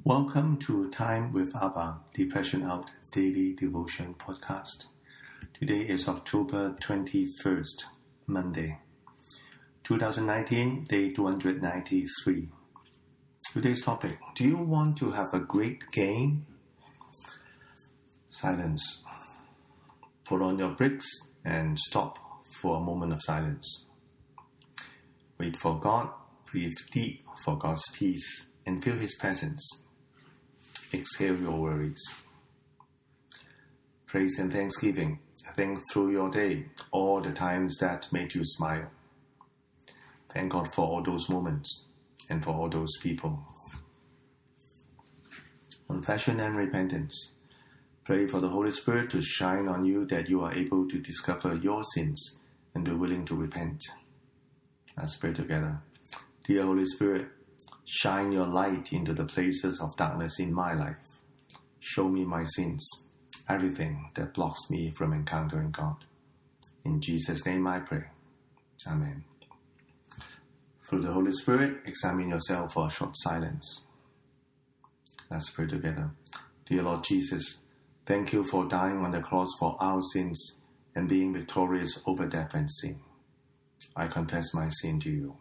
Welcome to Time with Abba, the Passion Out Daily Devotion Podcast. Today is October 21st, Monday, 2019, day 293. Today's topic, do you want to have a great game? Silence. Put on your brakes and stop for a moment of silence. Wait for God, breathe deep for God's peace, and feel His presence. Exhale your worries. Praise and thanksgiving. Think through your day, all the times that made you smile. Thank God for all those moments and for all those people. Confession and repentance. Pray for the Holy Spirit to shine on you that you are able to discover your sins and be willing to repent. Let's pray together. Dear Holy Spirit, shine your light into the places of darkness in my life. Show me my sins, everything that blocks me from encountering God. In Jesus' name I pray. Amen. Through the Holy Spirit, examine yourself for a short silence. Let's pray together. Dear Lord Jesus, thank you for dying on the cross for our sins and being victorious over death and sin. I confess my sin to you.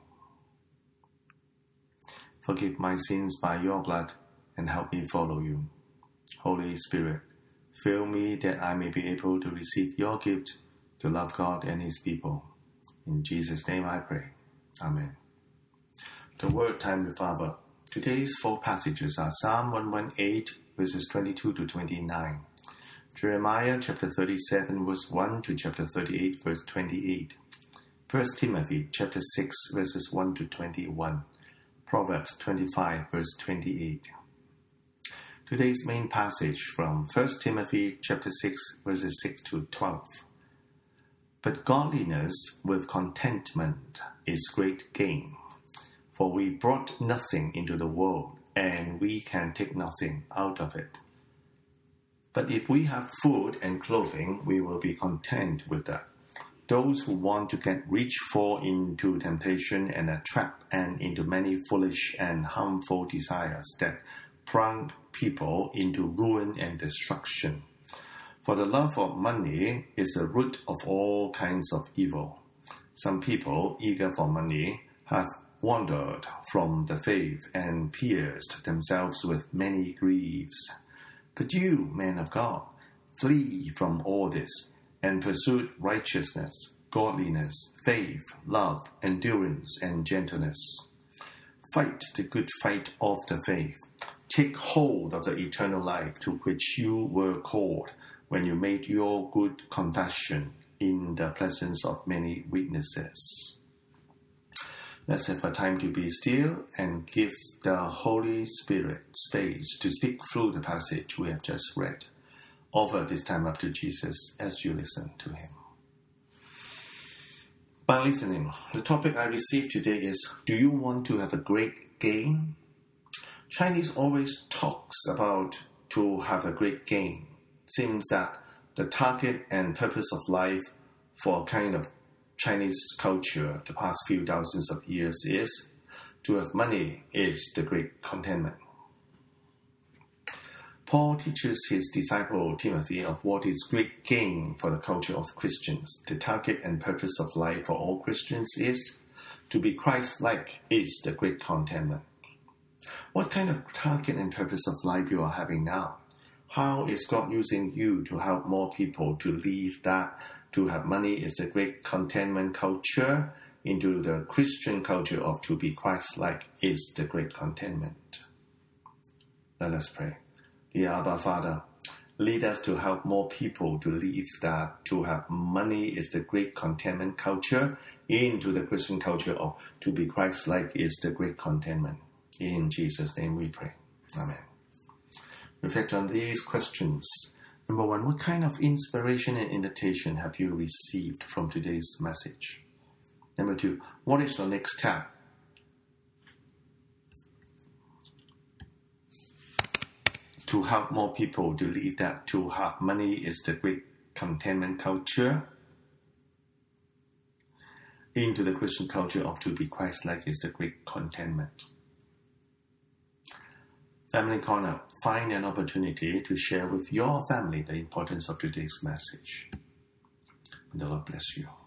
Forgive my sins by your blood and help me follow you. Holy Spirit, fill me that I may be able to receive your gift to love God and His people. In Jesus' name I pray. Amen. The Word Time with Abba. Today's four passages are Psalm 118, verses 22 to 29. Jeremiah chapter 37, verse 1 to chapter 38, verse 28. 1 Timothy chapter 6, verses 1 to 21. Proverbs 25, verse 28. Today's main passage from 1 Timothy chapter 6, verses 6 to 12. But godliness with contentment is great gain. For we brought nothing into the world, and we can take nothing out of it. But if we have food and clothing, we will be content with that. Those who want to get rich fall into temptation and a trap and into many foolish and harmful desires that plunge people into ruin and destruction. For the love of money is the root of all kinds of evil. Some people, eager for money, have wandered from the faith and pierced themselves with many griefs. But you, man of God, flee from all this and pursue righteousness, godliness, faith, love, endurance, and gentleness. Fight the good fight of the faith. Take hold of the eternal life to which you were called when you made your good confession in the presence of many witnesses. Let's have a time to be still and give the Holy Spirit space to speak through the passage we have just read. Offer this time up to Jesus as you listen to Him. By listening, the topic I received today is, do you want to have a great game? Chinese always talks about to have a great game. Seems that the target and purpose of life for a kind of Chinese culture the past few thousands of years is to have money is the great contentment. Paul teaches his disciple Timothy of what is great gain for the culture of Christians. The target and purpose of life for all Christians is to be Christ-like is the great contentment. What kind of target and purpose of life you are having now? How is God using you to help more people to leave that to have money is the great contentment culture into the Christian culture of to be Christ-like is the great contentment? Let us pray. Dear Abba Father, lead us to help more people to leave that to have money is the great contentment culture into the Christian culture of to be Christ-like is the great contentment. In Jesus' name we pray. Amen. Reflect on these questions. Number one, what kind of inspiration and invitation have you received from today's message? Number two, what is your next step? To help more people believe that to have money is the great contentment culture into the Christian culture of to be Christ-like is the great contentment. Family Corner, find an opportunity to share with your family the importance of today's message. May the Lord bless you.